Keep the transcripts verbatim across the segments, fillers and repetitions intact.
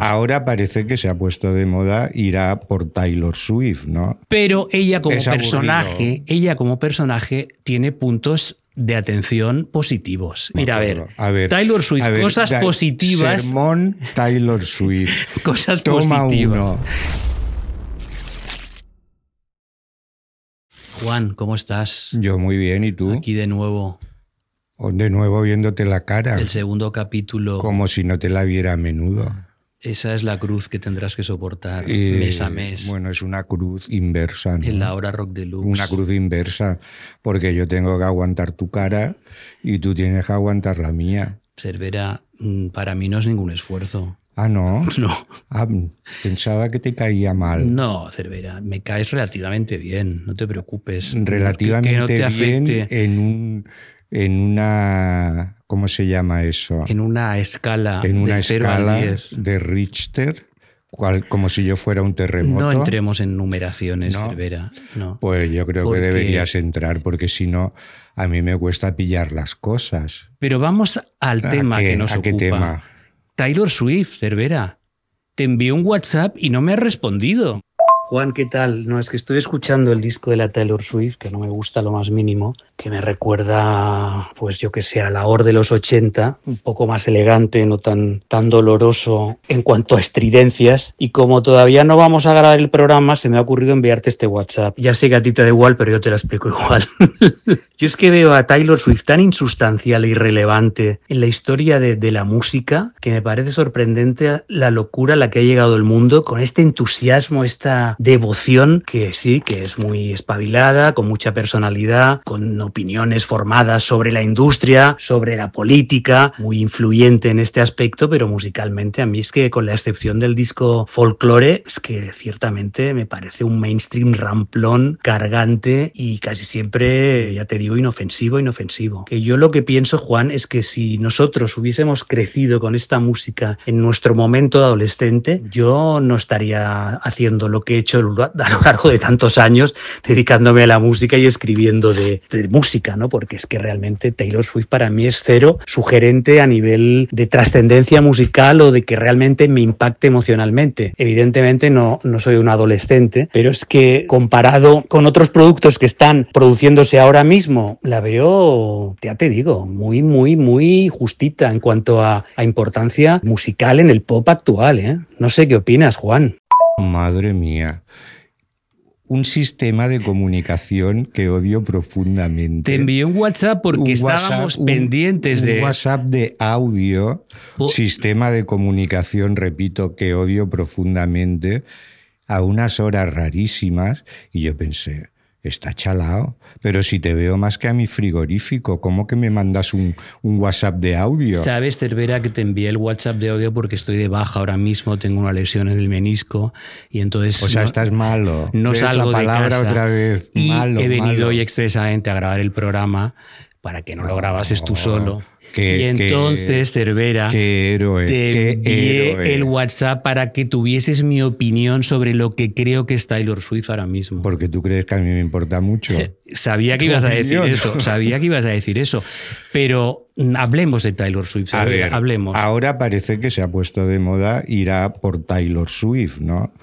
ahora parece que se ha puesto de moda ir a por Taylor Swift, ¿no? Pero ella como Es personaje, aburrido. ella como personaje tiene puntos de atención positivos. Me Mira, a ver, acuerdo. A ver, Taylor Swift, a ver, cosas da- positivas. Sermón Taylor Swift. Cosas Toma positivas. uno. Juan, ¿cómo estás? Yo muy bien, ¿y tú? Aquí de nuevo, De nuevo viéndote la cara. el segundo capítulo. Como si no te la viera a menudo. Esa es la cruz que tendrás que soportar Eh, mes a mes Bueno, es una cruz inversa, ¿no? en la hora Rock Deluxe. Una cruz inversa, porque yo tengo que aguantar tu cara y tú tienes que aguantar la mía. Cervera, mm, para mí no es ningún esfuerzo. Ah, ¿no? No, Ah, pensaba que te caía mal. no, Cervera, me caes relativamente bien, no te preocupes. Relativamente que no te bien afecte en un en una ¿cómo se llama eso? en una escala En una de cero escala al diez. de Richter, cual, como si yo fuera un terremoto. No entremos en numeraciones, No. Cervera. No. Pues yo creo Porque- que deberías entrar, porque si no, a mí me cuesta pillar las cosas. Pero vamos al tema ¿A qué, que nos a qué ocupa. tema? Taylor Swift, Cervera. Te envié un WhatsApp y no me has respondido. Juan, ¿qué tal? No, es que estoy escuchando el disco de la Taylor Swift, que no me gusta lo más mínimo, que me recuerda, pues yo que sé, a la Or de los ochenta, un poco más elegante, no tan, tan doloroso en cuanto a estridencias. Y como todavía no vamos a grabar el programa, se me ha ocurrido enviarte este WhatsApp. Ya sé que a ti te da igual, pero yo te lo explico igual. Yo es que veo a Taylor Swift tan insustancial e irrelevante en la historia de, de la música, que me parece sorprendente la locura a la que ha llegado el mundo, con este entusiasmo, esta devoción, que sí, que es muy espabilada, con mucha personalidad, con opiniones formadas sobre la industria, sobre la política, muy influyente en este aspecto, pero musicalmente a mí es que, con la excepción del disco Folklore, es que ciertamente me parece un mainstream ramplón, cargante y casi siempre, ya te digo, inofensivo, inofensivo. Que yo lo que pienso, Juan, es que si nosotros hubiésemos crecido con esta música en nuestro momento de adolescente, yo no estaría haciendo lo que he hecho a lo largo de tantos años, dedicándome a la música y escribiendo de, de música, ¿no? Porque es que realmente Taylor Swift para mí es cero sugerente a nivel de trascendencia musical o de que realmente me impacte emocionalmente. Evidentemente no, no soy un adolescente, pero es que comparado con otros productos que están produciéndose ahora mismo, la veo, ya te digo, muy, muy, muy justita en cuanto a, a importancia musical en el pop actual, ¿eh? No sé qué opinas, Juan. Madre mía. Un sistema de comunicación que odio profundamente. Te envié un WhatsApp porque Un estábamos WhatsApp, un- pendientes un de... WhatsApp de audio, Oh. sistema de comunicación, repito, que odio profundamente, a unas horas rarísimas, y yo pensé, está chalao, pero si te veo más que a mi frigorífico, ¿cómo que me mandas un, un WhatsApp de audio? Sabes, Cervera, que te envié el WhatsApp de audio porque estoy de baja ahora mismo, tengo una lesión en el menisco y entonces... O sea, no- estás malo. No ¿Ves salgo la palabra de casa otra vez? y Malo, he venido malo. hoy expresamente a grabar el programa para que no lo grabases tú solo. Qué- y entonces, qué- Cervera, qué héroe, te qué envié héroe. el WhatsApp para que tuvieses mi opinión sobre lo que creo que es Taylor Swift ahora mismo. Porque tú crees que a mí me importa mucho. Sabía que Tu ibas a decir opinión. eso, sabía que ibas a decir eso, pero mm, hablemos de Taylor Swift, A Cervera, ver, hablemos. ahora parece que se ha puesto de moda ir a por Taylor Swift, ¿no?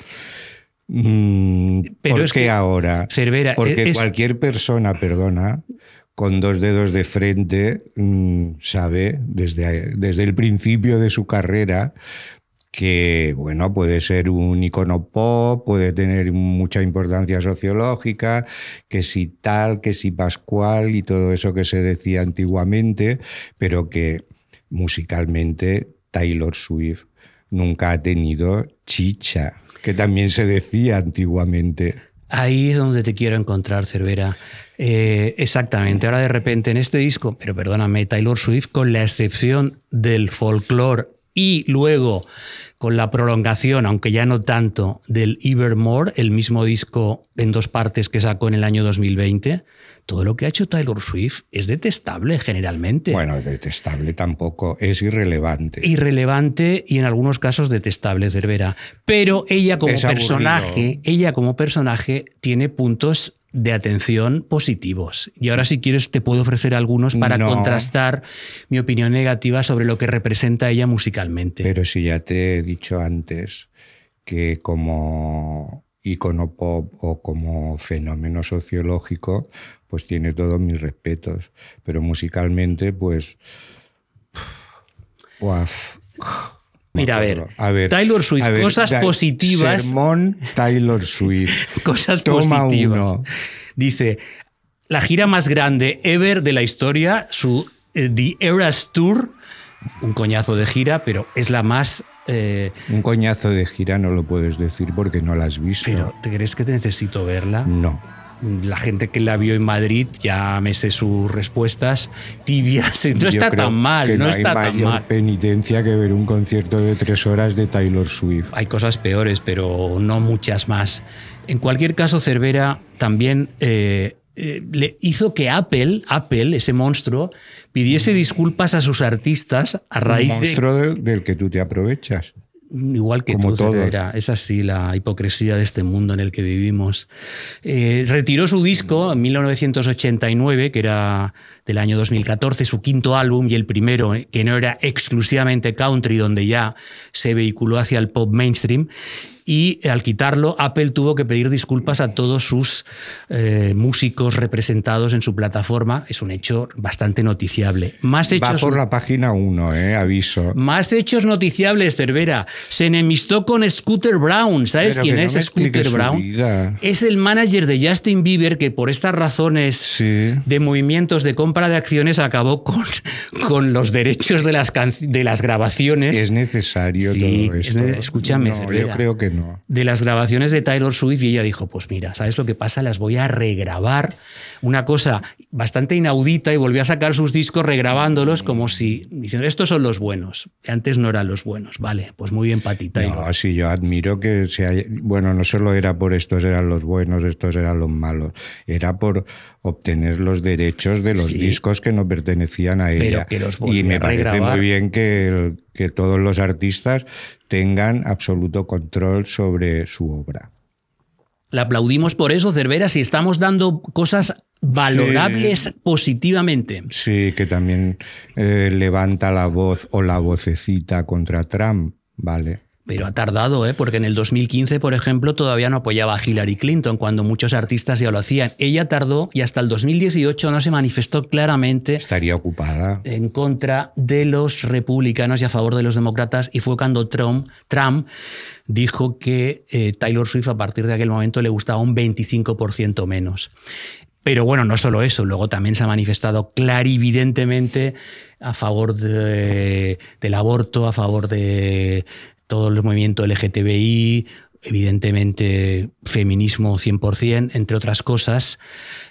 Mm, Pero ¿Por es qué que, ahora? Cervera, Porque es- cualquier persona, perdona, con dos dedos de frente, mm, sabe desde, desde el principio de su carrera que, bueno, puede ser un icono pop, puede tener mucha importancia sociológica, que si tal, que si pascual y todo eso que se decía antiguamente, pero que musicalmente Taylor Swift nunca ha tenido chicha, que también se decía antiguamente. Ahí es donde te quiero encontrar, Cervera. Eh, exactamente. Ahora de repente en este disco, pero perdóname, Taylor Swift, con la excepción del folclore y luego con la prolongación, aunque ya no tanto, del Evermore, el mismo disco en dos partes que sacó en el año dos mil veinte, todo lo que ha hecho Taylor Swift es detestable generalmente. Bueno, detestable tampoco, es irrelevante. Irrelevante y en algunos casos detestable, Cervera. Pero ella como Es aburrido. personaje, ella como personaje tiene puntos de atención positivos. Y ahora, si quieres, te puedo ofrecer algunos para No. contrastar mi opinión negativa sobre lo que representa ella musicalmente. Pero si ya te he dicho antes que como ícono pop o como fenómeno sociológico, pues tiene todos mis respetos. Pero musicalmente, pues... Uaf. Mira, a ver, a ver, Taylor Swift, a ver, cosas da, positivas. Sermón Taylor Swift. Cosas Toma positivas. Uno. Dice, la gira más grande ever de la historia, su eh, The Eras Tour, un coñazo de gira, pero es la más... Eh, un coñazo de gira no lo puedes decir porque no la has visto. Pero, ¿te crees que te necesito verla? No. La gente que la vio en Madrid, ya me sé sus respuestas tibias. No Yo está creo tan mal, que no, no está hay tan mayor mal. penitencia que ver un concierto de tres horas de Taylor Swift. Hay cosas peores, pero no muchas más. En cualquier caso, Cervera también eh, eh, le hizo que Apple, Apple, ese monstruo, pidiese disculpas a sus artistas a raíz un monstruo de... del, del que tú te aprovechas. Igual que Como tú, todos. Cervera. Es así la hipocresía de este mundo en el que vivimos. Eh, retiró su disco en mil novecientos ochenta y nueve, que era del año dos mil catorce, su quinto álbum y el primero, que no era exclusivamente country, donde ya se vehiculó hacia el pop mainstream. Y al quitarlo, Apple tuvo que pedir disculpas a todos sus eh, músicos representados en su plataforma. Es un hecho bastante noticiable. Más hechos, Va por la página uno, eh, aviso. Más hechos noticiables, Cervera. Se enemistó con Scooter Brown. ¿Sabes Pero quién que no es me Scooter expliques su Brown? vida. Es el manager de Justin Bieber, que por estas razones Sí. de movimientos de compra de acciones acabó con, con los derechos de las, can- de las grabaciones. Es necesario Sí, todo es esto. ne- escúchame, no, Cervera. yo creo que no. De las grabaciones de Taylor Swift, y ella dijo, pues mira, ¿sabes lo que pasa? Las voy a regrabar. Una cosa bastante inaudita, y volvió a sacar sus discos regrabándolos como si, diciendo, estos son los buenos. Antes no eran los buenos. Vale, pues muy bien para ti, Taylor. No, sí, yo admiro que se haya... Bueno, no solo era por estos eran los buenos, estos eran los malos. Era por obtener los derechos de los Sí. discos que no pertenecían a ella. que los volvió y me a parece regrabar. muy bien que, el- que todos los artistas tengan absoluto control sobre su obra. La aplaudimos por eso, Cervera, si estamos dando cosas valorables Sí. positivamente. Sí, que también eh, levanta la voz o la vocecita contra Trump, vale. Pero ha tardado, ¿eh? Porque en el dos mil quince, por ejemplo, todavía no apoyaba a Hillary Clinton, cuando muchos artistas ya lo hacían. Ella tardó y hasta el dos mil dieciocho no se manifestó claramente Estaría ocupada. en contra de los republicanos y a favor de los demócratas, y fue cuando Trump, Trump dijo que eh, Taylor Swift a partir de aquel momento le gustaba un veinticinco por ciento menos. Pero bueno, no solo eso, luego también se ha manifestado clarividentemente a favor de, del aborto, a favor de todo el movimiento L G T B I, evidentemente feminismo cien por ciento, entre otras cosas,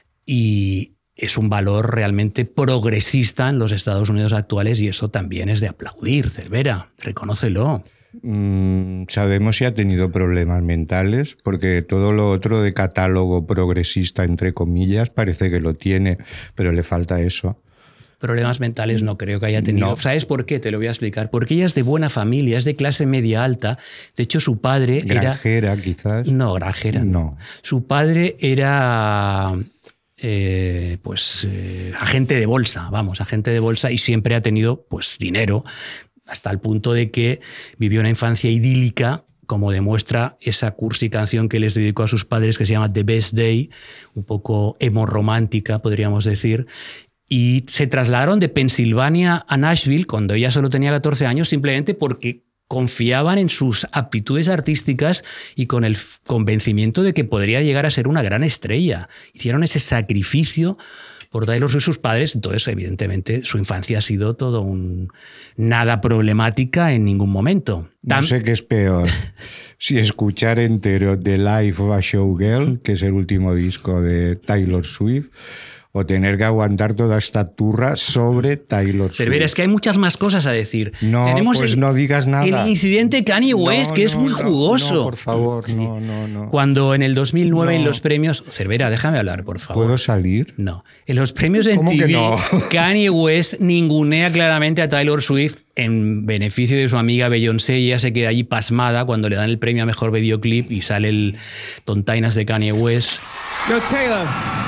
y es un valor realmente progresista en los Estados Unidos actuales, y eso también es de aplaudir, Cervera, reconócelo. Mm, sabemos si ha tenido problemas mentales, porque todo lo otro de catálogo progresista, entre comillas, parece que lo tiene, pero le falta eso. Problemas mentales no creo que haya tenido. No. ¿Sabes por qué? Te lo voy a explicar. Porque ella es de buena familia, es de clase media alta. De hecho, su padre Granjera, era... quizás. No, granjera. No. Su padre era... Eh, pues eh, agente de bolsa, vamos, agente de bolsa, y siempre ha tenido pues dinero, hasta el punto de que vivió una infancia idílica, como demuestra esa cursi canción que les dedicó a sus padres, que se llama The Best Day, un poco emo romántica, podríamos decir. Y se trasladaron de Pensilvania a Nashville cuando ella solo tenía catorce años, simplemente porque confiaban en sus aptitudes artísticas y con el convencimiento de que podría llegar a ser una gran estrella. Hicieron ese sacrificio por Taylor Swift, sus padres. Entonces, evidentemente, su infancia ha sido todo un nada problemática en ningún momento. No sé qué es peor, si escuchar entero The Life of a Showgirl, que es el último disco de Taylor Swift, o tener que aguantar toda esta turra sobre Taylor Swift. Pero ver, es que hay muchas más cosas a decir. No, Tenemos pues el, no digas nada. El incidente Kanye West, No, que es no, muy no, jugoso. No, por favor, no, no, no. Cuando en el dos mil nueve No. en los premios... Cervera, déjame hablar, por favor. ¿Puedo salir? No. En los premios en ¿Cómo T V, que no? Kanye West ningunea claramente a Taylor Swift en beneficio de su amiga Beyoncé, y ella se queda allí pasmada cuando le dan el premio a Mejor Videoclip y sale el tontainas de Kanye West. Yo, Taylor,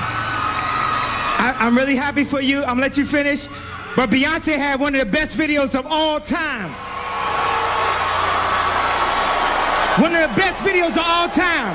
I, I'm really happy for you. I'm gonna let you finish. But Beyonce had one of the best videos of all time. One of the best videos of all time.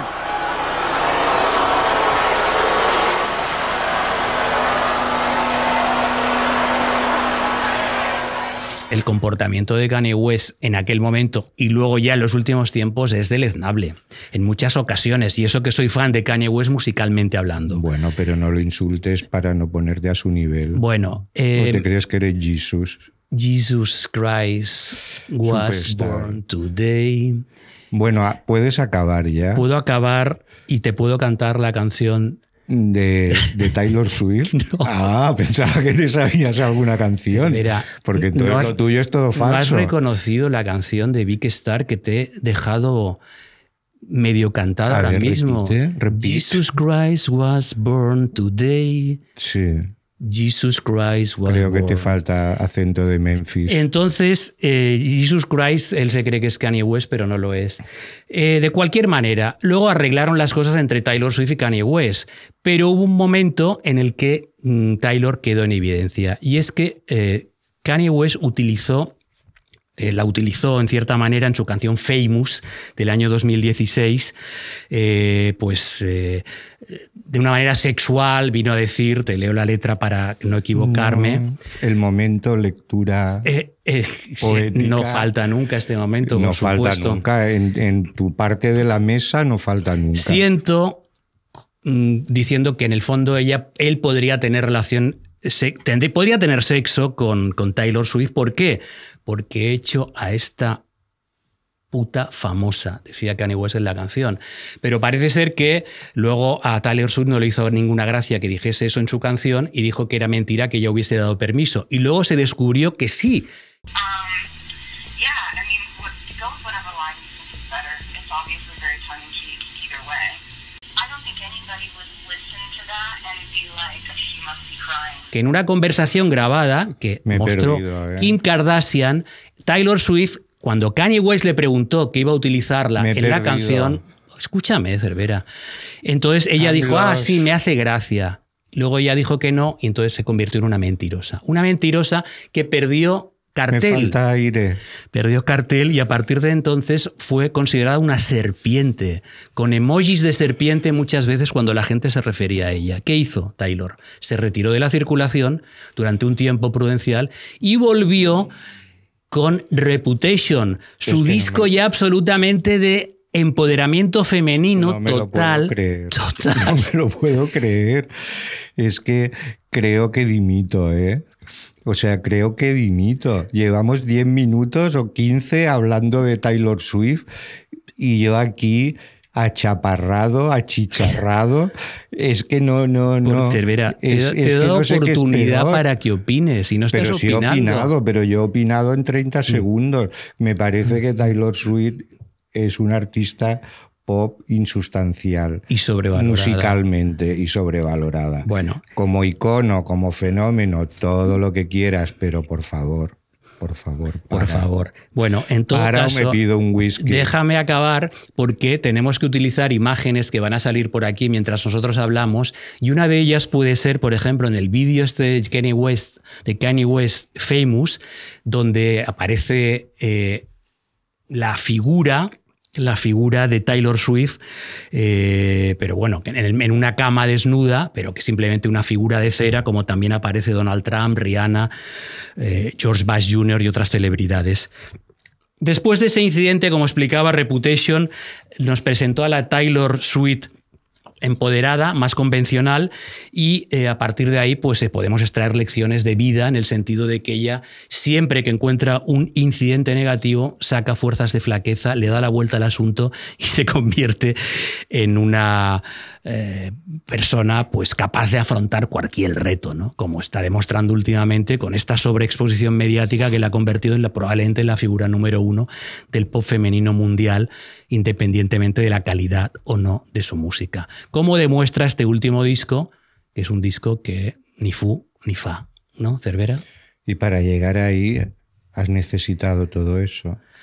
El comportamiento de Kanye West en aquel momento y luego ya en los últimos tiempos es deleznable en muchas ocasiones, y eso que soy fan de Kanye West musicalmente hablando. Bueno, pero no lo insultes para no ponerte a su nivel. Bueno, eh, ¿O te crees que eres Jesus? Jesus Christ was Superstar. born today. Bueno, ¿puedes acabar ya? Puedo acabar y te puedo cantar la canción De, de Taylor Swift. No. Ah, pensaba que te sabías alguna canción. Mira, porque entonces no has- lo tuyo es todo no has falso. reconocido la canción de Big Star que te he dejado medio cantada A ahora ver, mismo. repite, repite. Jesus Christ was born today. Sí, Jesus Christ was creo que te born. falta acento de Memphis. Entonces, eh, Jesus Christ, él se cree que es Kanye West, pero no lo es. Eh, de cualquier manera, luego arreglaron las cosas entre Taylor Swift y Kanye West, pero hubo un momento en el que mm, Taylor quedó en evidencia, y es que eh, Kanye West utilizó, eh, la utilizó en cierta manera en su canción Famous del año dos mil dieciséis, eh, pues eh, de una manera sexual, vino a decir, te leo la letra para no equivocarme. No, el momento, lectura. Eh, eh, sí, Poética. no falta nunca este momento, no por falta supuesto. nunca. En, en tu parte de la mesa no falta nunca. Siento mm, diciendo que en el fondo ella, él podría tener relación, se, tendría- podría tener sexo con, con Taylor Swift. ¿Por qué? Porque he hecho a esta puta famosa, decía Kanye West en la canción. Pero parece ser que luego a Taylor Swift no le hizo ninguna gracia que dijese eso en su canción y dijo que era mentira que ella hubiese dado permiso. Y luego se descubrió que sí. Um, yeah, I mean, what, go with whatever line you think is better. It's obviously very tongue-in-cheek either way. I don't think anybody would listen to that and be like, she must be crying. Que en una conversación grabada que Me he mostró perdido, ¿eh? Kim Kardashian, Taylor Swift, cuando Kanye West le preguntó que iba a utilizarla Me he en la perdido. canción, escúchame, Cervera. Entonces ella I'm dijo, ah, lost. sí, me hace gracia. Luego ella dijo que no y entonces se convirtió en una mentirosa. Una mentirosa que perdió Me cartel. falta aire. Perdió cartel y a partir de entonces fue considerada una serpiente, con emojis de serpiente muchas veces cuando la gente se refería a ella. ¿Qué hizo Taylor? Se retiró de la circulación durante un tiempo prudencial y volvió con Reputation, su Es que no disco me- ya absolutamente de empoderamiento femenino No me lo total. puedo creer. Total. No me lo puedo creer. Es que creo que dimito, ¿eh? O sea, creo que dimito. Llevamos diez minutos o quince hablando de Taylor Swift y yo aquí achaparrado, achicharrado. Es que no, no, no. Por Cervera, te, Es- te es he que dado no sé qué es oportunidad peor. para que opines y no estás Pero sí he opinando. opinado, pero yo he opinado en treinta segundos. Me parece que Taylor Swift es un artista pop insustancial. Y sobrevalorada. Musicalmente y sobrevalorada. Bueno. Como icono, como fenómeno, todo lo que quieras, pero por favor, por favor, Por para. favor. Bueno, en todo Para o caso, me pido un whisky. déjame acabar porque tenemos que utilizar imágenes que van a salir por aquí mientras nosotros hablamos y una de ellas puede ser, por ejemplo, en el vídeo este de Kanye West, de Kanye West Famous, donde aparece eh, la figura la figura de Taylor Swift, eh, pero bueno, en, el- en una cama desnuda, pero que simplemente una figura de cera, como también aparece Donald Trump, Rihanna, eh, George Bush junior y otras celebridades. Después de ese incidente, como explicaba Reputation, nos presentó a la Taylor Swift empoderada, más convencional, y eh, a partir de ahí pues eh, podemos extraer lecciones de vida en el sentido de que ella siempre que encuentra un incidente negativo saca fuerzas de flaqueza, le da la vuelta al asunto y se convierte en una eh, persona pues capaz de afrontar cualquier reto, ¿no? Como está demostrando últimamente con esta sobreexposición mediática que la ha convertido en la, probablemente en la figura número uno del pop femenino mundial, independientemente de la calidad o no de su música. Como demuestra este último disco, que es un disco que ni fu ni fa, ¿no, Cervera? Y para llegar ahí has necesitado todo eso.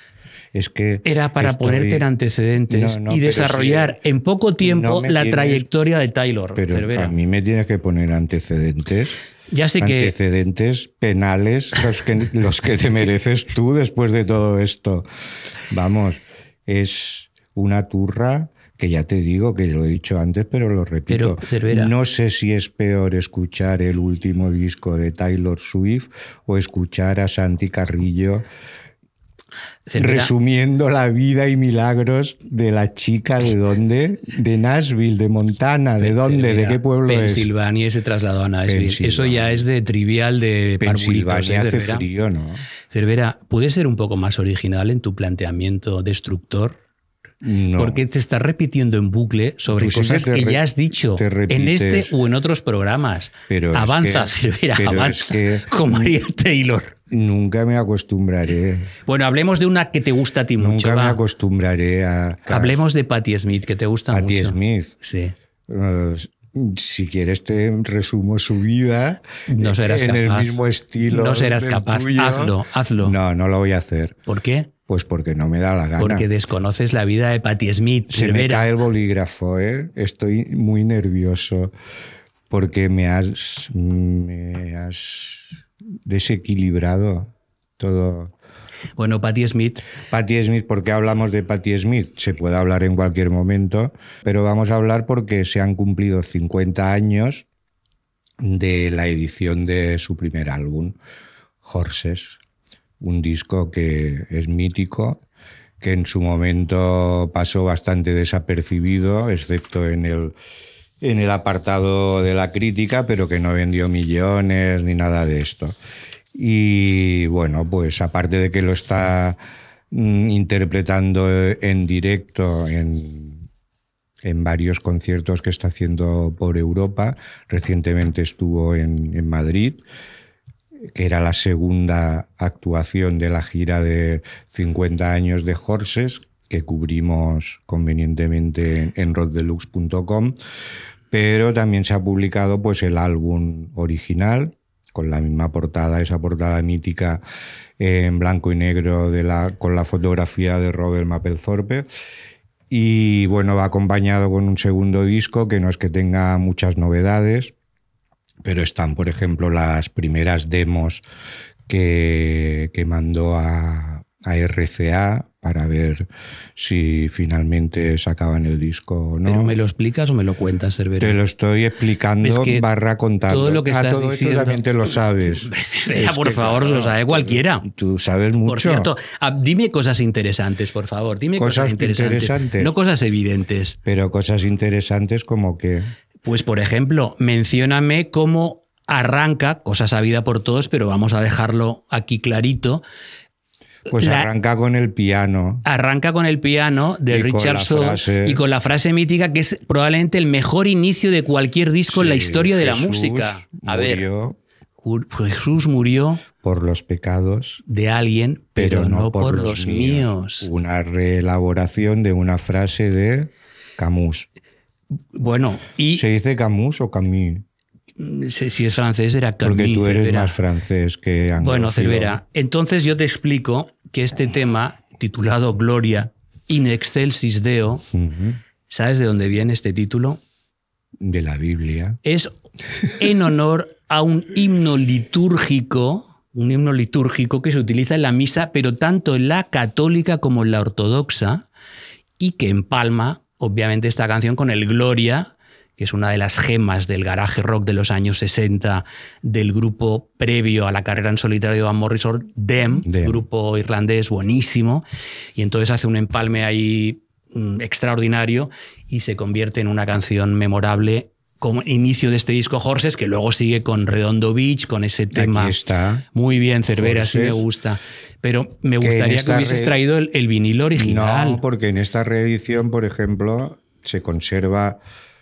Es que era para estoy... ponerte en antecedentes no, no, y desarrollar si en poco tiempo no la tienes, trayectoria de Taylor. Pero Cervera. a mí me tienes que poner antecedentes. Ya sé que... Antecedentes penales, los que, los que te mereces tú después de todo esto. Vamos, es una turra que ya te digo, que lo he dicho antes, pero lo repito. Pero, Cervera, no sé si es peor escuchar el último disco de Taylor Swift o escuchar a Santi Carrillo Cervera, resumiendo la vida y milagros de la chica de dónde, de Nashville, de Montana, de dónde, Cervera, de qué pueblo es. Pensilvania se trasladó a Nashville. Eso ya es de trivial de parvulitos. Pensilvania ¿eh, hace Cervera? frío, ¿no? Cervera, ¿puedes ser un poco más original en tu planteamiento destructor? No. Porque te estás repitiendo en bucle sobre Tú sí cosas que te que re- ya has dicho te repites. en este o en otros programas. Pero es avanza, que- Cervera, pero avanza. es que- Como haría Taylor. Nunca me acostumbraré. Bueno, hablemos de una que te gusta a ti mucho. Nunca me va. acostumbraré a... Hablemos de Patti Smith, que te gusta Patti mucho. Smith. Sí. Uh, si quieres te resumo su vida No serás en capaz. el mismo estilo. No serás del capaz. tuyo. Hazlo, hazlo. No, no lo voy a hacer. ¿Por qué? Pues porque no me da la gana. Porque desconoces la vida de Patti Smith. Se me Cervera. cae el bolígrafo, ¿eh? Estoy muy nervioso porque me has, me has desequilibrado todo. Bueno, Patti Smith, Patti Smith, ¿por qué hablamos de Patti Smith? Se puede hablar en cualquier momento, pero vamos a hablar porque se han cumplido cincuenta años de la edición de su primer álbum, Horses, un disco que es mítico, que en su momento pasó bastante desapercibido, excepto en el, en el apartado de la crítica, pero que no vendió millones ni nada de esto. Y bueno, pues aparte de que lo está mm, interpretando en directo en, en varios conciertos que está haciendo por Europa, recientemente estuvo en, en Madrid, que era la segunda actuación de la gira de cincuenta años de Horses, que cubrimos convenientemente en, en rock deluxe punto com, pero también se ha publicado pues el álbum original, con la misma portada, esa portada mítica en blanco y negro de la, con la fotografía de Robert Mapplethorpe. Y bueno, va acompañado con un segundo disco que no es que tenga muchas novedades, pero están, por ejemplo, las primeras demos que, que mandó a, a R C A para ver si finalmente sacaban el disco o no. ¿pero me lo explicas o me lo cuentas, Cervera? Te lo estoy explicando Es que barra contando. todo lo que Ah, estás todo diciendo... esto también te lo sabes. Cervera, Es por que, favor, claro, lo sabe cualquiera. Tú sabes mucho. Por cierto, ah, dime cosas interesantes, por favor. Dime cosas, Cosas interesantes. interesantes. No cosas evidentes. Pero cosas interesantes como que... Pues, por ejemplo, mencióname cómo arranca, cosa sabida por todos, pero vamos a dejarlo aquí clarito. Pues La- arranca con el piano. Arranca con el piano de Y con Richard la Saw frase- y con la frase mítica que es probablemente el mejor inicio de cualquier disco en la Sí, historia de la Jesús música. A ver, murió Ju- Jesús murió por los pecados, de alguien, pero, no, por los míos. Una reelaboración de una frase de Camus. Bueno, y ¿Se dice Camus o Camus? si si es francés era Camus. Porque tú eres Cervera. más francés que anglófilo. Bueno, Cervera, entonces yo te explico que este tema, titulado Gloria in excelsis Deo, Ujú. ¿sabes de dónde viene este título? De la Biblia. Es en honor a un himno litúrgico, un himno litúrgico que se utiliza en la misa, pero tanto en la católica como en la ortodoxa, y que empalma, obviamente, esta canción con el Gloria, que es una de las gemas del garaje rock de los años sesenta del grupo previo a la carrera en solitario de Van Morrison, Them, Them. grupo irlandés buenísimo, y entonces hace un empalme ahí mm, extraordinario y se convierte en una canción memorable como inicio de este disco Horses, que luego sigue con Redondo Beach, con ese tema. Aquí está. Muy bien, Cervera, sí Horses. me gusta. Pero me Que en gustaría que esta hubieses re- traído el, el vinilo original. No, porque en esta reedición, por ejemplo, se conserva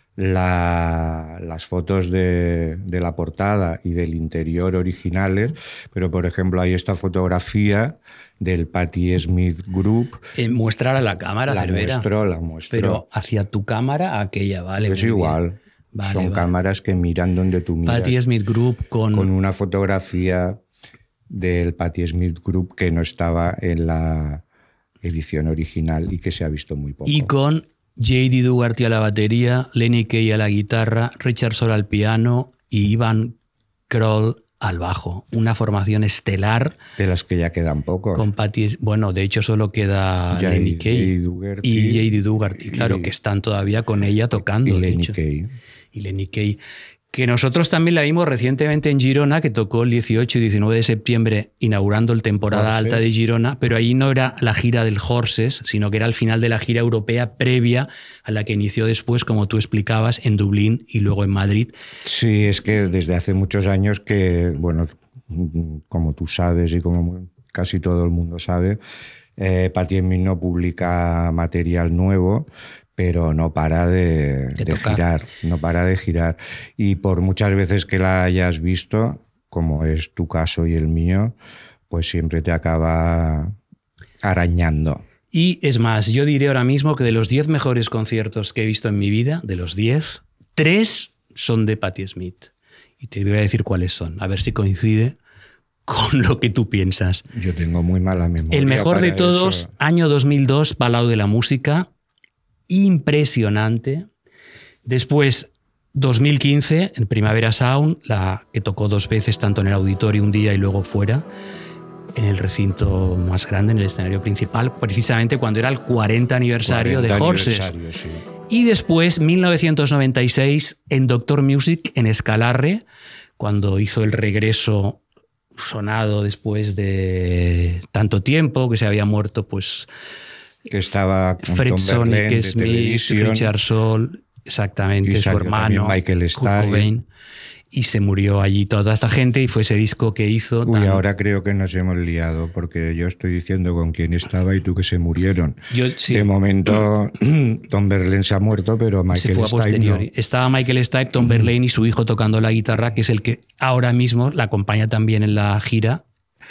la- las fotos de, de la portada y del interior originales, pero por ejemplo hay esta fotografía del Patti Smith Group. Eh, muestrar a la cámara, La Cervera. muestro, la muestro. Pero hacia tu cámara, aquella, vale. es muy bien. igual. Vale, Son vale. cámaras que miran donde tú miras. Patti Smith Group con, Con una fotografía del Patti Smith Group que no estaba en la, edición original y que se ha visto muy poco. Y con J D Dugarty a la batería, Lenny Kaye a la guitarra, Richard Soul al piano y Ivan Kroll al bajo. Una formación estelar. De las que ya quedan pocos. Con Patti, bueno, de hecho solo queda J- Lenny Kaye Dugarty y J D Dugarty, claro, y- que están todavía con ella tocando. y de Lenny hecho. Kaye. Y Lenny Kaye, que nosotros también la vimos recientemente en Girona, que tocó el dieciocho y diecinueve de septiembre, inaugurando el temporada Horses. alta de Girona, pero ahí no era la gira del Horses, sino que era el final de la gira europea previa a la que inició después, como tú explicabas, en Dublín y luego en Madrid. Sí, es que desde hace muchos años que, bueno, como tú sabes y como casi todo el mundo sabe, eh, Patti Smith no publica material nuevo, pero no para de, De de tocar. girar, no para de girar. Y por muchas veces que la hayas visto, como es tu caso y el mío, pues siempre te acaba arañando. Y es más, yo diré ahora mismo que de los diez mejores conciertos que he visto en mi vida, de los diez, tres son de Patti Smith. Y te voy a decir cuáles son, a ver si coincide con lo que tú piensas. Yo tengo muy mala memoria. El mejor para de todos, eso. año dos mil dos, Palau de la Música, impresionante. Después, dos mil quince, en Primavera Sound, la que tocó dos veces, tanto en el auditorio un día y luego fuera, en el recinto más grande, en el escenario principal, precisamente cuando era el cuarenta aniversario cuarenta de Horses. aniversario, sí. Y después, mil novecientos noventa y seis, en Doctor Music, en Escalarre, cuando hizo el regreso sonado después de tanto tiempo, que se había muerto, pues, Que estaba con Fred Tom Sonic, Verlaine de Smith, televisión. Richard Soul, exactamente, Y su salió hermano, también Michael Kurt Stiles. Cobain, y se murió allí toda esta gente y fue ese disco que hizo. Uy, tan- ahora creo que nos hemos liado, porque yo estoy diciendo con quién estaba y tú que se murieron. Yo, sí, De momento, Tom Verlaine se ha muerto, pero se Michael fue a Stipe no. posteriori. Estaba Michael Stipe, Tom Verlaine y su hijo tocando la guitarra, que es el que ahora mismo la acompaña también en la gira,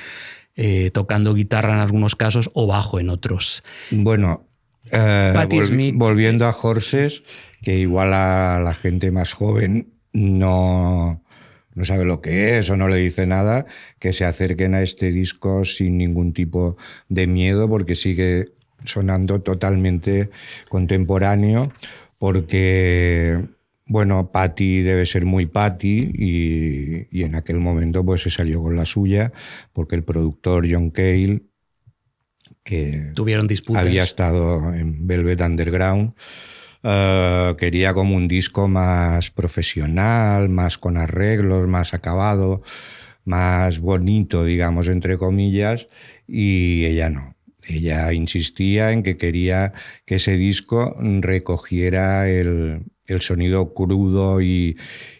eh, tocando guitarra en algunos casos o bajo en otros. Bueno, eh, Patti volvi- Smith. volviendo a Horses, que igual a la gente más joven no, no sabe lo que es o no le dice nada, que se acerquen a este disco sin ningún tipo de miedo, porque sigue sonando totalmente contemporáneo, porque, bueno, Patti debe ser muy Patti y, y en aquel momento pues se salió con la suya, porque el productor John Cale, que Tuvieron disputas. había estado en Velvet Underground, uh, quería como un disco más profesional, más con arreglos, más acabado, más bonito, digamos, entre comillas, y ella no. Ella insistía en que quería que ese disco recogiera el, el sonido crudo y,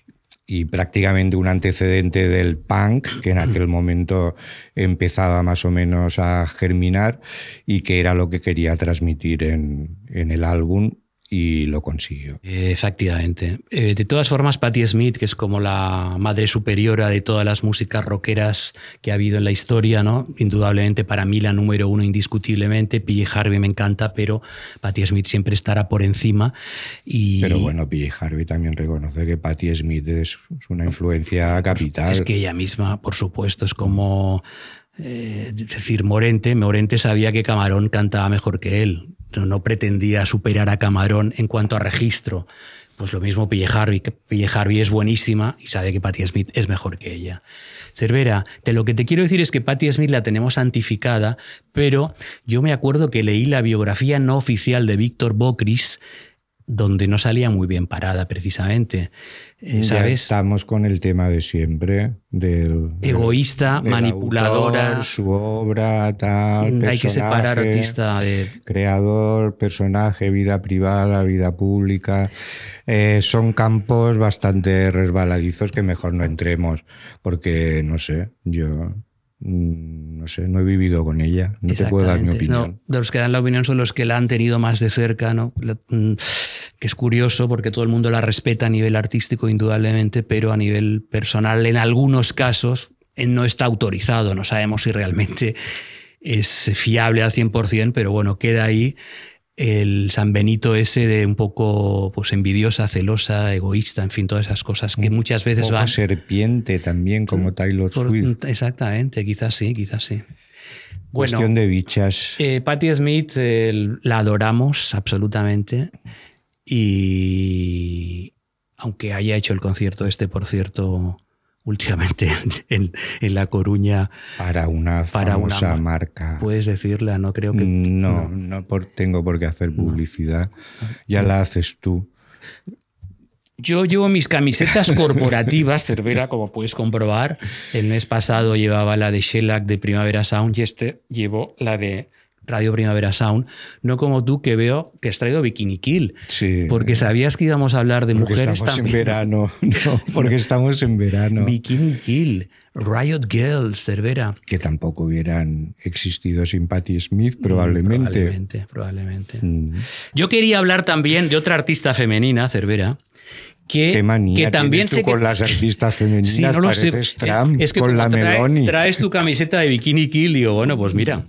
y prácticamente un antecedente del punk, que en aquel momento empezaba más o menos a germinar y que era lo que quería transmitir en, en el álbum, y lo consiguió. Efectivamente. Eh, de todas formas, Patti Smith, que es como la madre superiora de todas las músicas rockeras que ha habido en la historia, ¿no? Indudablemente para mí la número uno indiscutiblemente. P J Harvey me encanta, pero Patti Smith siempre estará por encima. Y Pero bueno, P J Harvey también reconoce que Patti Smith es una influencia capital. es que ella misma, por supuesto, es como... Eh, es decir, Morente, Morente sabía que Camarón cantaba mejor que él. No, no pretendía superar a Camarón en cuanto a registro. Pues lo mismo P J Harvey, que P J Harvey es buenísima y sabe que Patti Smith es mejor que ella. Cervera, te lo que te quiero decir es que Patti Smith la tenemos santificada, pero yo me acuerdo que leí la biografía no oficial de Víctor Bocris, donde no salía muy bien parada, precisamente. Eh, Ya ¿Sabes? estamos con el tema de siempre, del... Egoísta, del manipuladora. autor, su obra, tal, Hay que separar personaje, artista de... creador, personaje, vida privada, vida pública. Eh, son campos bastante resbaladizos que mejor no entremos, porque, no sé, yo... no sé, no he vivido con ella, no te puedo dar mi Exactamente. opinión. No, de los que dan la opinión son los que la han tenido más de cerca, ¿no? La- mm, que es curioso porque todo el mundo la respeta a nivel artístico indudablemente, pero a nivel personal en algunos casos eh, no está autorizado, no sabemos si realmente es fiable al cien por ciento, pero bueno, queda ahí el San Benito ese de un poco pues envidiosa, celosa, egoísta, en fin, todas esas cosas que muchas veces Un poco van... serpiente también, como Taylor Por- Swift. Exactamente, quizás sí, quizás sí. Cuestión bueno, de bichas. Eh, Patti Smith eh, la adoramos absolutamente y aunque haya hecho el concierto este, por cierto, últimamente en, en La Coruña. Para una para famosa una, marca. Puedes decirla, no creo que... No, no, no por, tengo por qué hacer publicidad. No. Ya la haces tú. Yo llevo mis camisetas corporativas, Cervera, como puedes comprobar. El mes pasado llevaba la de Shellac de Primavera Sound y este llevo la de Radio Primavera Sound. No como tú, que veo que has traído Bikini Kill. Sí. Porque sabías que íbamos a hablar de porque mujeres estamos también. En verano. No, porque estamos en verano. Bikini Kill, Riot Girls, Cervera. Que tampoco hubieran existido sin Patti Smith, probablemente. Mm, probablemente, probablemente. Mm. Yo quería hablar también de otra artista femenina, Cervera. Que, Qué manía que también tú sé con que... las artistas femeninas, sí, no lo pareces sé. Trump es que con la trae, Meloni. Traes tu camiseta de Bikini Kill y digo, bueno, pues mira.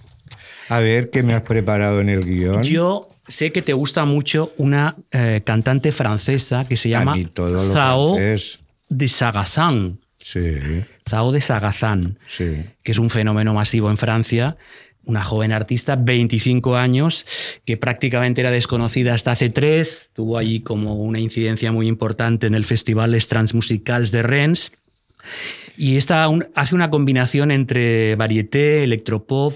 A ver, ¿qué me has preparado en el guión? Yo sé que te gusta mucho una eh, cantante francesa que se llama Zao de Sagazan. Sí. Zao de Sagazan, sí. que es un fenómeno masivo en Francia. Una joven artista, veinticinco años, que prácticamente era desconocida hasta hace tres. Tuvo allí como una incidencia muy importante en el Festival Les Transmusicals de Rennes. Y esta un, hace una combinación entre varieté, electropop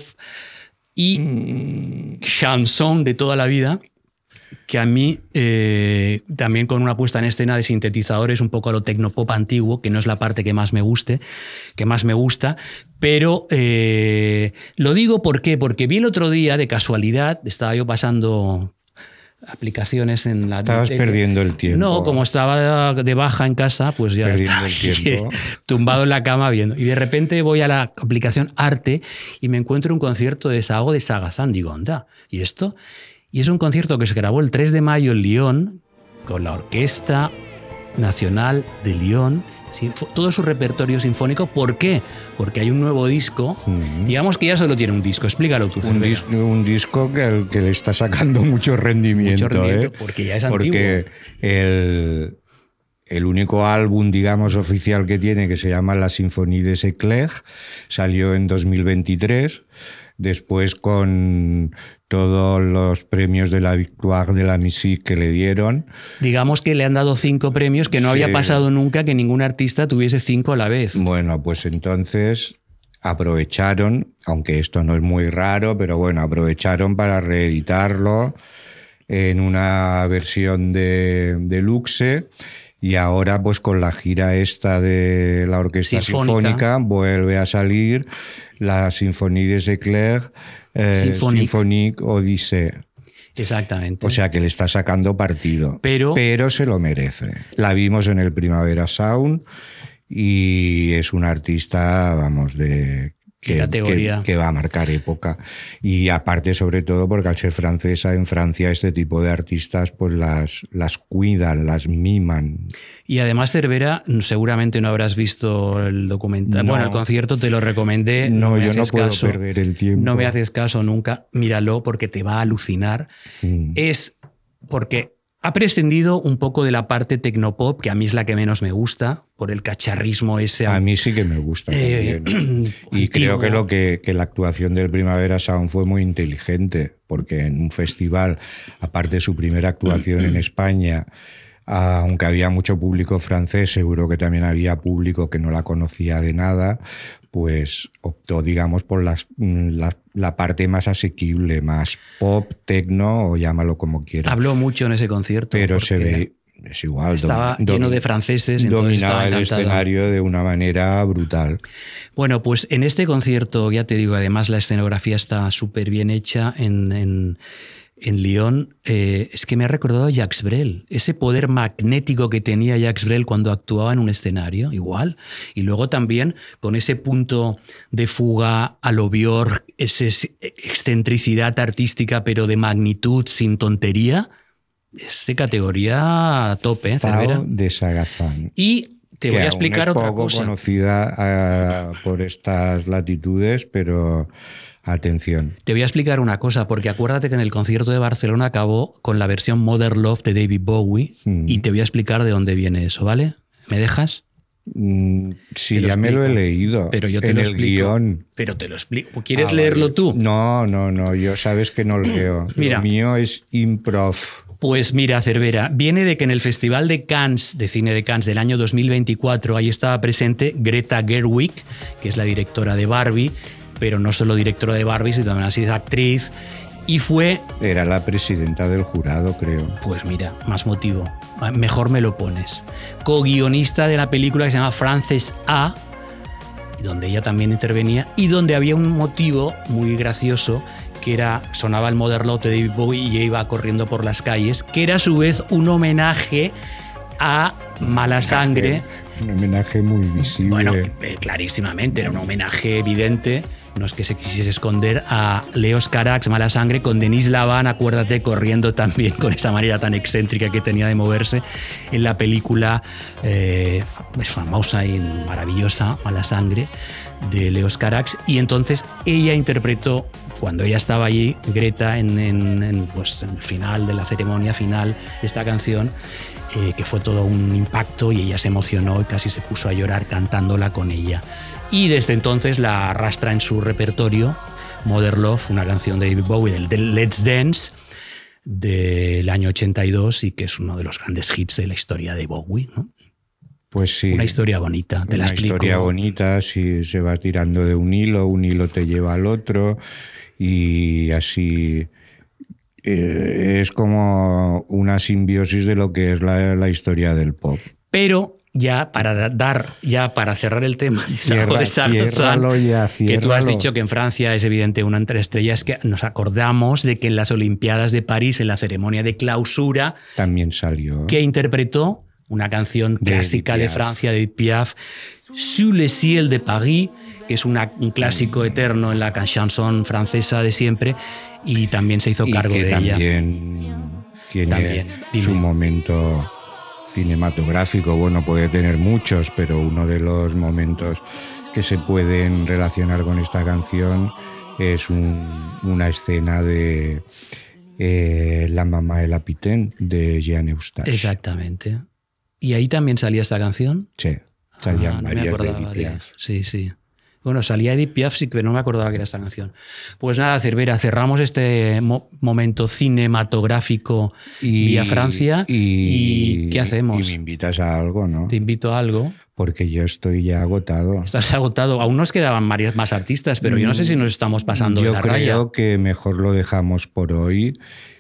y mm. chanson de toda la vida, que a mí, eh, también con una puesta en escena de sintetizadores un poco a lo tecnopop antiguo, que no es la parte que más me guste, que más me gusta, pero eh, lo digo ¿por qué? Porque vi el otro día, de casualidad, estaba yo pasando aplicaciones en la... Estabas tele. perdiendo el tiempo. No, como estaba de baja en casa, pues ya perdiendo estaba el tiempo. tumbado en la cama viendo. Y de repente voy a la aplicación Arte y me encuentro un concierto de Zao de Sagazan. Digo, anda, ¿y esto? Y es un concierto que se grabó el tres de mayo en Lyon con la Orquesta Nacional de Lyon, todo su repertorio sinfónico. ¿Por qué? Porque hay un nuevo disco. Uh-huh. Digamos que ya solo tiene un disco. Explícalo tú, un, dis- un disco que, el, que le está sacando mucho rendimiento. Mucho rendimiento, ¿eh? porque ya es porque antiguo. El, el único álbum, digamos, oficial que tiene, que se llama La Symphonie des Éclairs, salió en dos mil veintitrés. Después, con todos los premios de la Victoire de la Musique que le dieron. Digamos que le han dado cinco premios, que no sí. había pasado nunca que ningún artista tuviese cinco a la vez. Bueno, pues entonces aprovecharon, aunque esto no es muy raro, pero bueno, aprovecharon para reeditarlo en una versión de, de Luxe. Y ahora, pues con la gira esta de la Orquesta Sinfónica, Sinfónica vuelve a salir la Symphonie des Éclairs, eh, Symphonique. Symphonique Odyssée. Exactamente. O sea que le está sacando partido. Pero, pero se lo merece. La vimos en el Primavera Sound y es una artista, vamos, de... Que, categoría. Que, que va a marcar época. Y aparte, sobre todo, porque al ser francesa, en Francia este tipo de artistas pues las, las cuidan, las miman. Y además, Cervera, seguramente no habrás visto el documental. No. Bueno, el concierto te lo recomendé. No, no me yo no puedo caso, perder el tiempo. No me haces caso nunca. Míralo porque te va a alucinar. Mm. Es porque ha prescindido un poco de la parte tecnopop, que a mí es la que menos me gusta, por el cacharrismo ese. A mí sí que me gusta eh, también. Y antiguo. Creo que, lo que, que la actuación del Primavera Sound fue muy inteligente, porque en un festival, aparte de su primera actuación en España, aunque había mucho público francés, seguro que también había público que no la conocía de nada, pues optó, digamos, por las, la, la parte más asequible, más pop, tecno, o llámalo como quieras. Habló mucho en ese concierto. Pero se ve, es igual. Estaba dom, lleno de franceses. Dominaba el escenario de una manera brutal. Bueno, pues en este concierto, ya te digo, además la escenografía está súper bien hecha en... en En Lyon, eh, es que me ha recordado a Jacques Brel, ese poder magnético que tenía Jacques Brel cuando actuaba en un escenario, igual. Y luego también con ese punto de fuga a lo Björk, esa excentricidad artística, pero de magnitud, sin tontería. Es de categoría top, ¿eh? Zao de Sagazan. Y te voy a explicar aún es otra poco cosa. Conocida uh, por estas latitudes, pero... Atención. Te voy a explicar una cosa, porque acuérdate que en el concierto de Barcelona acabó con la versión Modern Love de David Bowie, mm. y te voy a explicar de dónde viene eso, ¿vale? ¿Me dejas? Mm, sí, Te lo ya me lo he explico. leído. Pero yo te en lo el explico. guión. Pero te lo explico. ¿Quieres Ah, leerlo vale. tú? No, no, no. Yo sabes que no leo. Mira. Lo mío es improv. Pues mira, Cervera, viene de que en el Festival de Cannes, de cine de Cannes del año dos mil veinticuatro, ahí estaba presente Greta Gerwig, que es la directora de Barbie, pero no solo directora de Barbie, sino también ha sido actriz, y fue, Era la presidenta del jurado, creo. pues mira, más motivo, mejor me lo pones, co-guionista de la película que se llama Frances A, donde ella también intervenía, y donde había un motivo muy gracioso, que era, sonaba el Mother Love de David Bowie y ella iba corriendo por las calles, que era a su vez un homenaje a Mala Sangre. Un homenaje muy visible. Bueno, eh, clarísimamente, era un homenaje evidente, no es que se quisiese esconder, a Leos Carax, Mala Sangre, con Denise Lavan, acuérdate, corriendo también con esa manera tan excéntrica que tenía de moverse en la película eh, es famosa y maravillosa, Mala Sangre, de Leos Carax. Y entonces ella interpretó, cuando ella estaba allí, Greta, en, en, en, pues, en el final de la ceremonia final, esta canción, eh, que fue todo un impacto y ella se emocionó y casi se puso a llorar cantándola con ella. Y desde entonces la arrastra en su repertorio, Mother Love, una canción de David Bowie, del, del Let's Dance, del año ochenta y dos, y que es uno de los grandes hits de la historia de Bowie, ¿no? Pues sí. Una historia bonita, te la Una explico. historia bonita, si se va tirando de un hilo, un hilo te lleva al otro y así eh, es como una simbiosis de lo que es la, la historia del pop. Pero ya para dar, ya para cerrar el tema, Cierra, de Saint ciérralo ya, que tú has ciérralo. dicho que en Francia es evidente una entre estrellas, que nos acordamos de que en las Olimpiadas de París, en la ceremonia de clausura, También salió. que interpretó una canción De clásica Edith de Piaf. Francia, de Edith Piaf, Sous le ciel de Paris, que es una, un clásico eterno en la chanson francesa de siempre, y también se hizo y cargo que de ella. también tiene También, dime. su momento cinematográfico. Bueno, puede tener muchos, pero uno de los momentos que se pueden relacionar con esta canción es un- una escena de eh, La mamá de la Pitaine, de Jean Eustache. Exactamente. ¿Y ahí también salía esta canción? Sí, salían Ah, no me varias de acordaba Edith de- Piaf. Sí, sí. Bueno, salía Edith Piaf, sí, pero no me acordaba que era esta canción. Pues nada, Cervera, cerramos este mo- momento cinematográfico vía Francia. Y, ¿qué hacemos? Y me invitas a algo, ¿no? Te invito a algo. Porque yo estoy ya agotado. Estás agotado. Aún nos quedaban varios más artistas, pero yo no sé si nos estamos pasando Yo de la creo raya. que mejor lo dejamos por hoy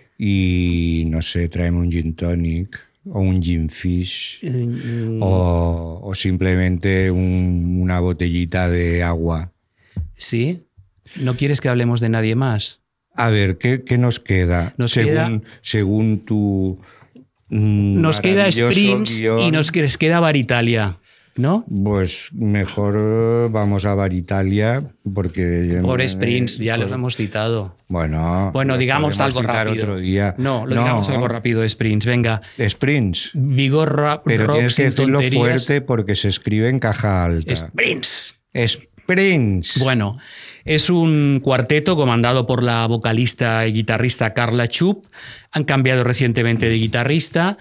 y, no sé, tráeme un gin tonic o un gin fish Mm, o, o simplemente un- una botellita de agua. ¿Sí? ¿No quieres que hablemos de nadie más? A ver, ¿qué, qué nos queda? Nos según, queda- según tu mm, Nos queda maravilloso Sprints guión, y nos que- queda Baritalia, ¿no? Pues mejor eh, vamos a Baritalia porque... Por eh, Sprints, ya por- los hemos citado. Bueno, Bueno, los digamos podemos algo citar rápido. otro día. No, lo digamos algo rápido de Sprints. Venga, Sprints. Vigor Rap, Pero rock tienes que sin decirlo tonterías. fuerte porque se escribe en caja alta. Sprints. Sprints. Bueno, es un cuarteto comandado por la vocalista y guitarrista Carla Chup. Han cambiado recientemente de guitarrista.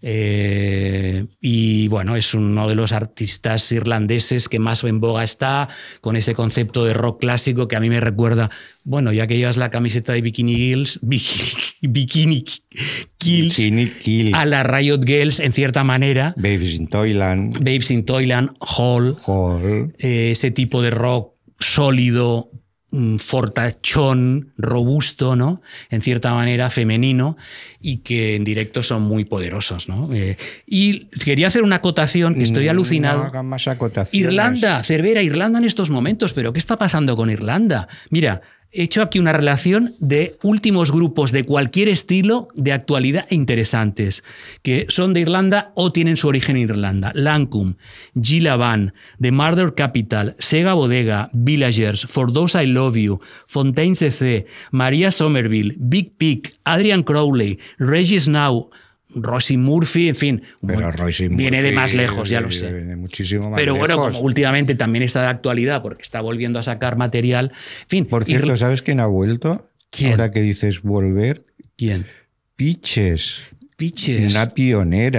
eh, y bueno, es uno de los artistas irlandeses que más en boga está, con ese concepto de rock clásico que a mí me recuerda, bueno, ya que llevas la camiseta de Bikini Girls, Bikini, Bikini Kills, Bikini Kill. a la Riot Girls en cierta manera, Babies in Toyland. Babes in Toyland, Hall, Hall. eh, ese tipo de rock sólido, mm, fortachón, robusto, ¿no? En cierta manera femenino, y que en directo son muy poderosos, ¿no? Eh, y quería hacer una acotación, que estoy alucinado. No hagan más acotaciones. Irlanda, Cervera, Irlanda en estos momentos, pero ¿qué está pasando con Irlanda? Mira, he hecho aquí una relación de últimos grupos de cualquier estilo, de actualidad e interesantes, que son de Irlanda o tienen su origen en Irlanda. Lancome, Gila Van, The Murder Capital, Sega Bodega, Villagers, For Those I Love You, Fontaines D C, Maria Somerville, Big Pig, Adrian Crowley, Regis Now, Rosie Murphy, en fin, Pero Rosie viene de Murphy más lejos, ya lo viene sé. de muchísimo más Pero bueno, lejos. como últimamente también está de actualidad porque está volviendo a sacar material. En fin, Por cierto, Irla- ¿sabes quién ha vuelto? ¿Quién? Ahora que dices volver, ¿quién? Pitches. Piches. Una pionera.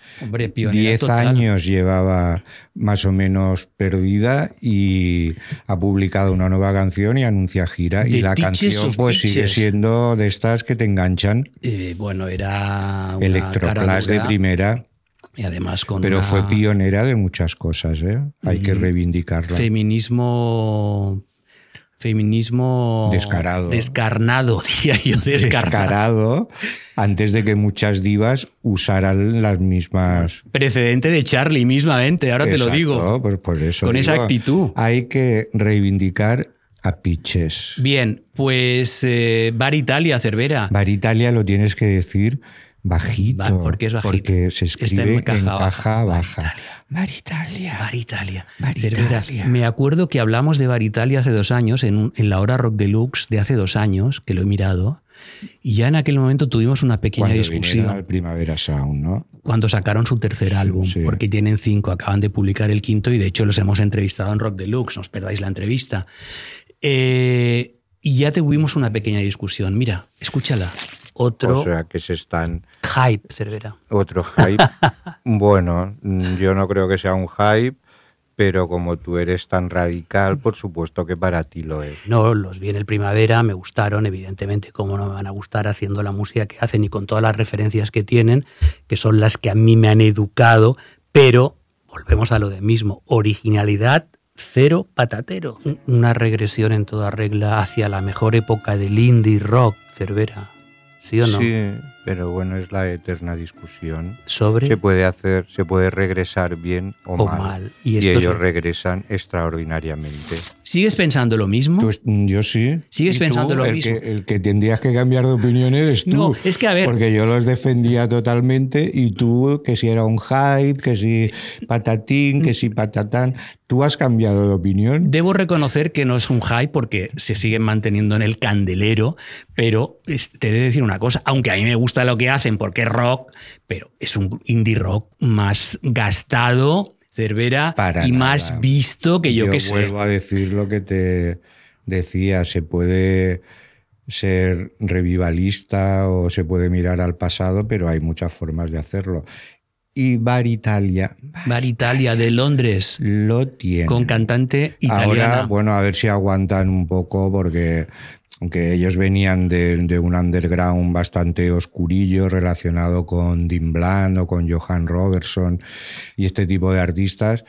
Hombre, pionera Diez total. años llevaba más o menos perdida y ha publicado una nueva canción y anuncia gira. The y la Teachers canción of pues sigue Teachers. siendo de estas que te enganchan. Eh, bueno, era una Electroclash cara de dura primera. y además con Pero una- fue pionera de muchas cosas, ¿eh? Hay que reivindicarla. Feminismo... Feminismo... Descarado. Descarnado, diría yo, descarnado. Descarado, antes de que muchas divas usaran las mismas... Precedente de Charlie mismamente, ahora te lo Exacto, digo. Pues por eso Con esa digo, actitud. Hay que reivindicar a Pitches. Bien, pues eh, Bar Italia, Cervera. Bar Italia lo tienes que decir bajito. Va- ¿por qué es bajito? Porque se Está escribe en caja en baja. caja Bar baja. Bar Italia. Bar Italia. Bar Cervera, Italia. me acuerdo que hablamos de Bar Italia hace dos años, en, un- en la hora Rock Deluxe de hace dos años, que lo he mirado, y ya en aquel momento tuvimos una pequeña Cuando discusión. vinieron al Primavera Sound, ¿no? Cuando sacaron su tercer álbum, sí. porque tienen cinco, acaban de publicar el quinto y de hecho los hemos entrevistado en Rock Deluxe, no os perdáis la entrevista. Eh, y ya tuvimos una pequeña discusión. Mira, escúchala. Otro O sea, que se están... hype, Cervera. Otro hype. Bueno, yo no creo que sea un hype, pero como tú eres tan radical, por supuesto que para ti lo es. No, los vi en el Primavera, me gustaron, evidentemente, cómo no me van a gustar haciendo la música que hacen y con todas las referencias que tienen, que son las que a mí me han educado, pero volvemos a lo de mismo, originalidad cero patatero. Una regresión en toda regla hacia la mejor época del indie rock, Cervera. ¿Sí o no? Sí, pero bueno, es la eterna discusión. Sobre Se puede hacer, se puede regresar bien o, o mal. mal. Y, Y, esto es ellos lo- regresan extraordinariamente. ¿Sigues pensando lo mismo? Tú es- yo sí. ¿Sigues ¿Y tú? pensando lo el mismo? Que, el que tendrías que cambiar de opinión eres tú. No, es que a ver- Porque yo los defendía totalmente y tú, que si era un hype, que si patatín, que si patatán. ¿Tú has cambiado de opinión? Debo reconocer que no es un hype porque se siguen manteniendo en el candelero, pero es- te he de decir una cosa, aunque a mí me gusta lo que hacen porque es rock, pero es un indie rock más gastado, Cervera, Para y nada. más visto que yo, que sé. vuelvo a decir lo que te decía, se puede ser revivalista o se puede mirar al pasado, pero hay muchas formas de hacerlo. Y Bar Italia Bar Italia de Londres, lo tiene. con cantante italiana. Ahora, bueno, a ver si aguantan un poco, porque aunque ellos venían de, de un underground bastante oscurillo relacionado con Dean Bland o con Johan Robertson y este tipo de artistas,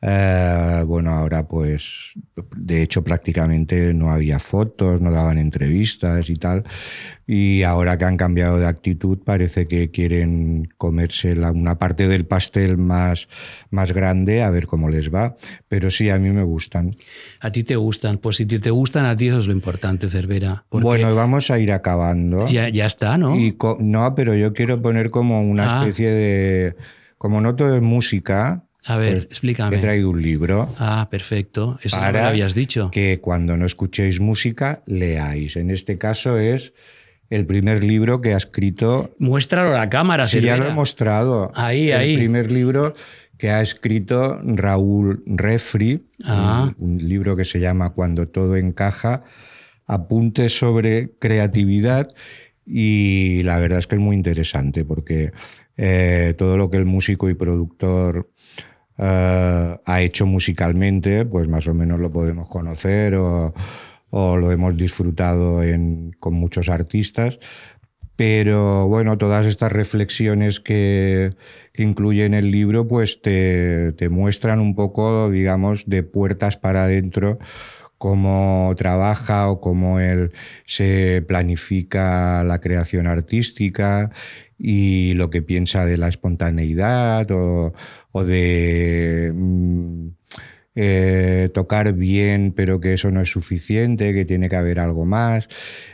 eh, bueno, ahora pues de hecho prácticamente no había fotos, no daban entrevistas y tal, y ahora que han cambiado de actitud parece que quieren comerse la, una parte del pastel más, más grande, a ver cómo les va, pero sí, a mí me gustan. A ti te gustan, pues si te te gustan a ti eso es lo importante, Cervera. porque Bueno, vamos a ir acabando. ya, ya está, ¿no? Y co- no, pero yo quiero poner como una Ah. especie de... Como no todo es música, A ver, pues explícame. he traído un libro Ah, perfecto. Eso no me para lo habías dicho. que cuando no escuchéis música, leáis. En este caso es el primer libro que ha escrito... Muéstralo a la cámara, Sí, ya Cervera. lo he mostrado. Ahí, el ahí. primer libro que ha escrito Raúl Refri, Ah. un, un libro que se llama Cuando todo encaja, apuntes sobre creatividad, y la verdad es que es muy interesante porque eh, todo lo que el músico y productor eh, ha hecho musicalmente, pues más o menos lo podemos conocer o, o lo hemos disfrutado en, con muchos artistas. Pero bueno, todas estas reflexiones que, que incluyen el libro pues te, te muestran un poco, digamos, de puertas para adentro cómo trabaja o cómo él se planifica la creación artística y lo que piensa de la espontaneidad o, o de mm, eh, tocar bien pero que eso no es suficiente, que tiene que haber algo más.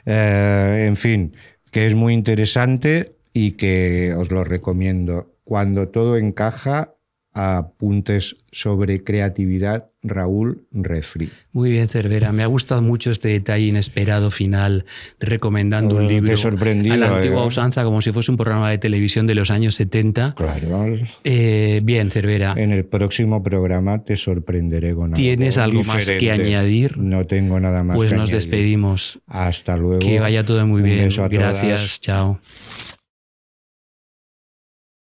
Eh, en fin, que es muy interesante y que os lo recomiendo. Cuando todo encaja, apuntes sobre creatividad, Raúl Refri. Muy bien, Cervera. Me ha gustado mucho este detalle inesperado final, recomendando un Eh, te libro he sorprendido, a la antigua ¿eh? usanza, como si fuese un programa de televisión de los años setenta. Claro. Eh, bien, Cervera. En el próximo programa te sorprenderé con algo. ¿Tienes algo más que diferente. añadir? No tengo nada más Pues que nos añadir. despedimos. Hasta luego. Que vaya todo muy Un bien. beso a Gracias. todas. Chao.